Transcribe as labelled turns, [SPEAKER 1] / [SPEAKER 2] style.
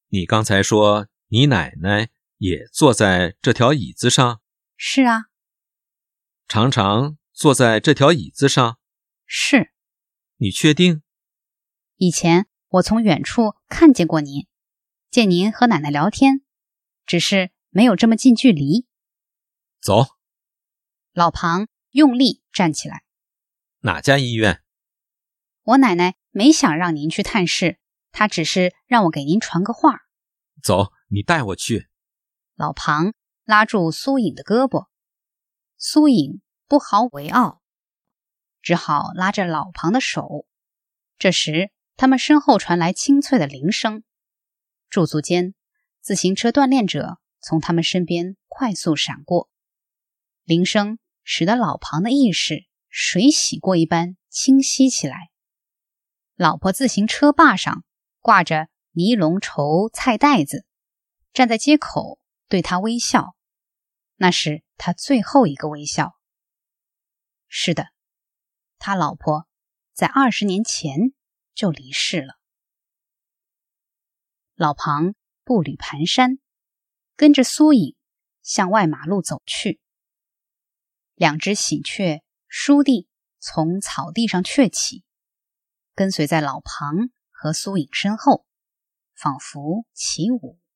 [SPEAKER 1] 你刚才说你奶奶也坐在这条椅子上？
[SPEAKER 2] 是啊。
[SPEAKER 1] 常常坐在这条椅子上？
[SPEAKER 2] 是。
[SPEAKER 1] 你确定？
[SPEAKER 2] 以前我从远处看见过您，见您和奶奶聊天，只是没有这么近距离。
[SPEAKER 1] 走。
[SPEAKER 2] 老庞用力站起来。
[SPEAKER 1] 哪家医院？
[SPEAKER 2] 我奶奶没想让您去探视，她只是让我给您传个话。
[SPEAKER 1] 走，你带我去。
[SPEAKER 2] 老庞拉住苏颖的胳膊，苏颖不好为傲，只好拉着老庞的手。这时他们身后传来清脆的铃声，驻足间，自行车锻炼者从他们身边快速闪过。铃声使得老庞的意识水洗过一般清晰起来。老婆自行车把上挂着尼龙绸菜袋子，站在街口对他微笑，那是他最后一个微笑。是的，他老婆在20年前就离世了。老庞步履蹒跚，跟着苏颖向外马路走去。两只喜鹊倏地从草地上雀起，跟随在老庞和苏颖身后，仿佛起舞。